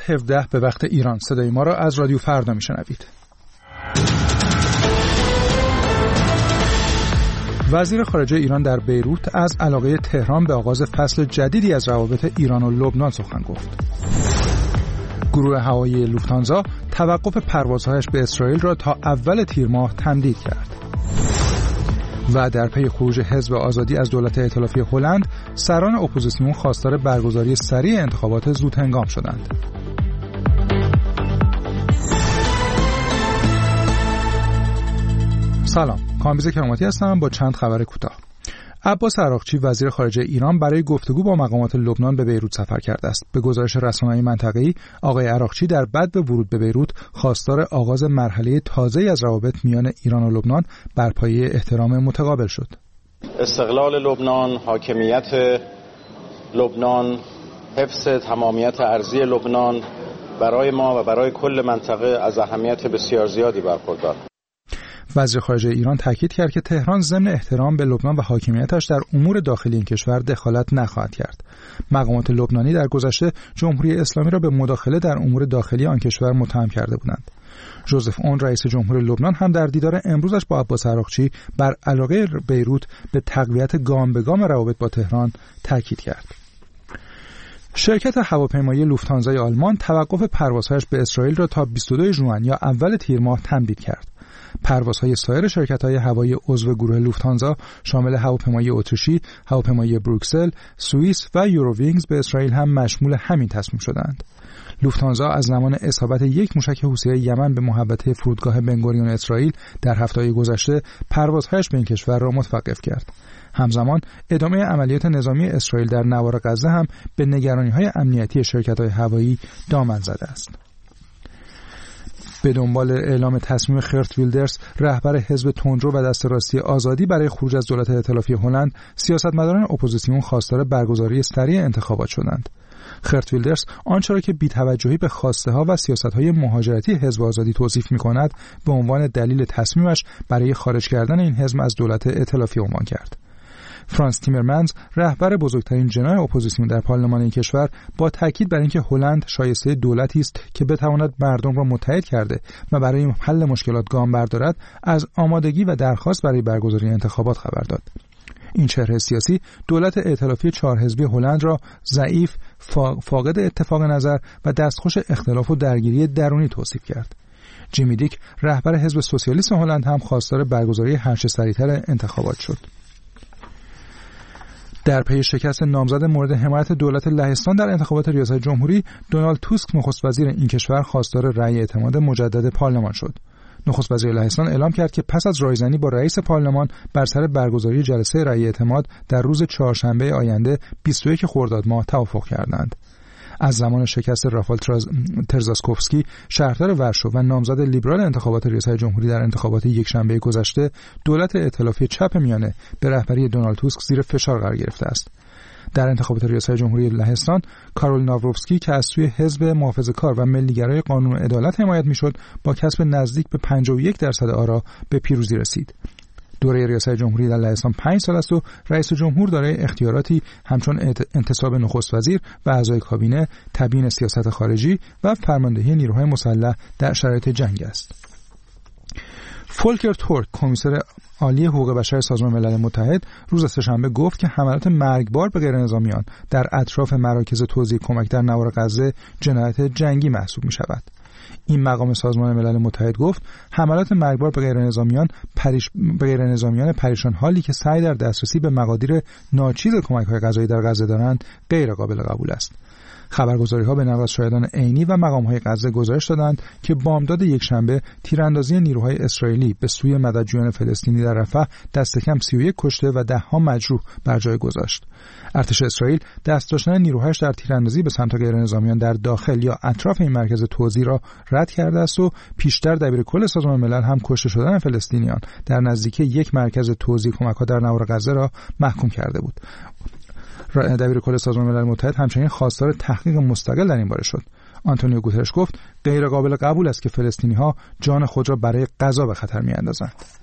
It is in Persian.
ساعت 17 به وقت ایران. صدای ما را از رادیو فردا میشنوید. وزیر خارجه ایران در بیروت از علاقه تهران به آغاز فصل جدیدی از روابط ایران و لبنان سخن گفت. گروه هوایی لوفتانزا توقف پروازهایش به اسرائیل را تا اول تیر ماه تمدید کرد. و در پی خروج حزب آزادی از دولت ائتلافی هلند، سران اپوزیسیون خواستار برگزاری سریع انتخابات زودهنگام شدند. سلام، کامبیز کراماتی هستم با چند خبر کوتاه. عباس عراقچی وزیر خارجه ایران برای گفتگو با مقامات لبنان به بیروت سفر کرده است. به گزارش رسانه‌های منطقه‌ای، آقای عراقچی در بدو ورود به بیروت خواستار آغاز مرحله تازه‌ای از روابط میان ایران و لبنان بر پایه احترام متقابل شد. استقلال لبنان، حاکمیت لبنان، حفظ تمامیت ارضی لبنان برای ما و برای کل منطقه از اهمیت بسیار زیادی برخوردار. وزیر خارجه ایران تاکید کرد که تهران ضمن احترام به لبنان و حاکمیتش در امور داخلی این کشور دخالت نخواهد کرد. مقامات لبنانی در گذشته جمهوری اسلامی را به مداخله در امور داخلی آن کشور متهم کرده بودند. ژوزف اون رئیس جمهور لبنان هم در دیدار امروزش با عباس عراقچی بر علاقه بیروت به تقویت گام به گام روابط با تهران تاکید کرد. شرکت هواپیمایی لوفتانزای آلمان توقف پروازهایش به اسرائیل را تا 22 ژوئن یا اول تیر ماه تمدید کرد. پروازهای سایر شرکت‌های هوایی عضو گروه لوفتانزا شامل هواپیمایی اتریشی، هواپیمایی بروکسل، سوئیس و یورووینگز به اسرائیل هم مشمول همین تصمیم شدند. لوفتانزا از زمان اصابت یک موشک حوثی‌های یمن به محوطه فرودگاه بنگوریون اسرائیل در هفته‌های گذشته پروازهایش به این کشور را متوقف کرد. همزمان ادامه عملیات نظامی اسرائیل در نوار غزه هم به نگرانی‌های امنیتی شرکت‌های هوایی دامن زده است. به دنبال اعلام تصمیم خرت ویلدرس رهبر حزب تندرو و دست راستی آزادی برای خروج از دولت ائتلافی هلند، سیاستمداران اپوزیسیون خواستار برگزاری سریع انتخابات شدند. خرت ویلدرس آنچه را که بی‌توجهی به خواسته‌ها و سیاست‌های مهاجرتی حزب آزادی توصیف می‌کند، به عنوان دلیل تصمیمش برای خارج کردن این حزب از دولت ائتلافی عنوان کرد. فرانس تیمرمنز رهبر بزرگترین جناح اپوزیسیون در پارلمان این کشور با تاکید بر اینکه هلند شایسته دولتی است که بتواند مردم را متحد کرده و برای حل مشکلات گام بردارد، از آمادگی و درخواست برای برگزاری انتخابات خبر داد. این چهره سیاسی دولت ائتلافی 4 حزبی هلند را ضعیف، فاقد اتفاق نظر و دستخوش اختلاف و درگیری درونی توصیف کرد. جیمی دیک رهبر حزب سوسیالیست هلند هم خواستار برگزاری هرچه سریعتر انتخابات شد. در پی شکست نامزد مورد حمایت دولت لهستان در انتخابات ریاست جمهوری، دونالد توسک نخست وزیر این کشور خواستار رأی اعتماد مجدد پارلمان شد. نخست وزیر لهستان اعلام کرد که پس از رایزنی با رئیس پارلمان بر سر برگزاری جلسه رأی اعتماد در روز چهارشنبه آینده 21 خرداد ماه توافق کردند. از زمان شکست رافال ترزاسکوفسکی شهردار ورشو و نامزد لیبرال انتخابات ریاست جمهوری در انتخابات یکشنبه گذشته، دولت ائتلافی چپ میانه به رهبری دونالد توسک زیر فشار قرار گرفته است. در انتخابات ریاست جمهوری لهستان، کارول ناوروفسکی که از سوی حزب محافظه‌کار و ملیگرای قانون و عدالت حمایت میشد، با کسب نزدیک به 51% آرا به پیروزی رسید. دوره ریاست جمهوری در لهستان 5 سال است و رئیس جمهور دارای اختیاراتی همچون انتصاب نخست وزیر و اعضای کابینه، تبیین سیاست خارجی و فرماندهی نیروهای مسلح در شرایط جنگ است. فولکر تورک، کمیسر عالی حقوق بشر سازمان ملل متحد، روز سه‌شنبه گفت که حملات مرگبار به غیرنظامیان در اطراف مراکز توزیع کمک در نوار غزه جنایت جنگی محسوب می شود. این مقام سازمان ملل متحد گفت حملات مرگبار به غیرنظامیان پریشان حالی که سعی در دسترسی به مقادیر ناچیز کمک‌های غذایی در غزه دارند غیر قابل قبول است. خبرگزاری‌ها به نقل از شاهدان عینی و مقام‌های غزه گزارش دادند که بامداد یکشنبه تیراندازی نیروهای اسرائیلی به سوی مددجویان فلسطینی در رفح دست کم 31 کشته و 10 مجروح بر جای گذاشت. ارتش اسرائیل دست داشتن نیروهایش در تیراندازی به سمت غیرنظامیان در داخل یا اطراف این مرکز توزیع را رد کرده است و پیشتر دبیرکل سازمان ملل هم کشته شدن فلسطینیان در نزدیکی یک مرکز توزیع کمک‌ها در نوار غزه را محکوم کرده بود. دبیرکل سازمان ملل متحد همچنین خواستار تحقیق مستقل در این باره شد. آنتونیو گوترش گفت غیر قابل قبول است که فلسطینی‌ها جان خود را برای غذا به خطر می‌اندازند.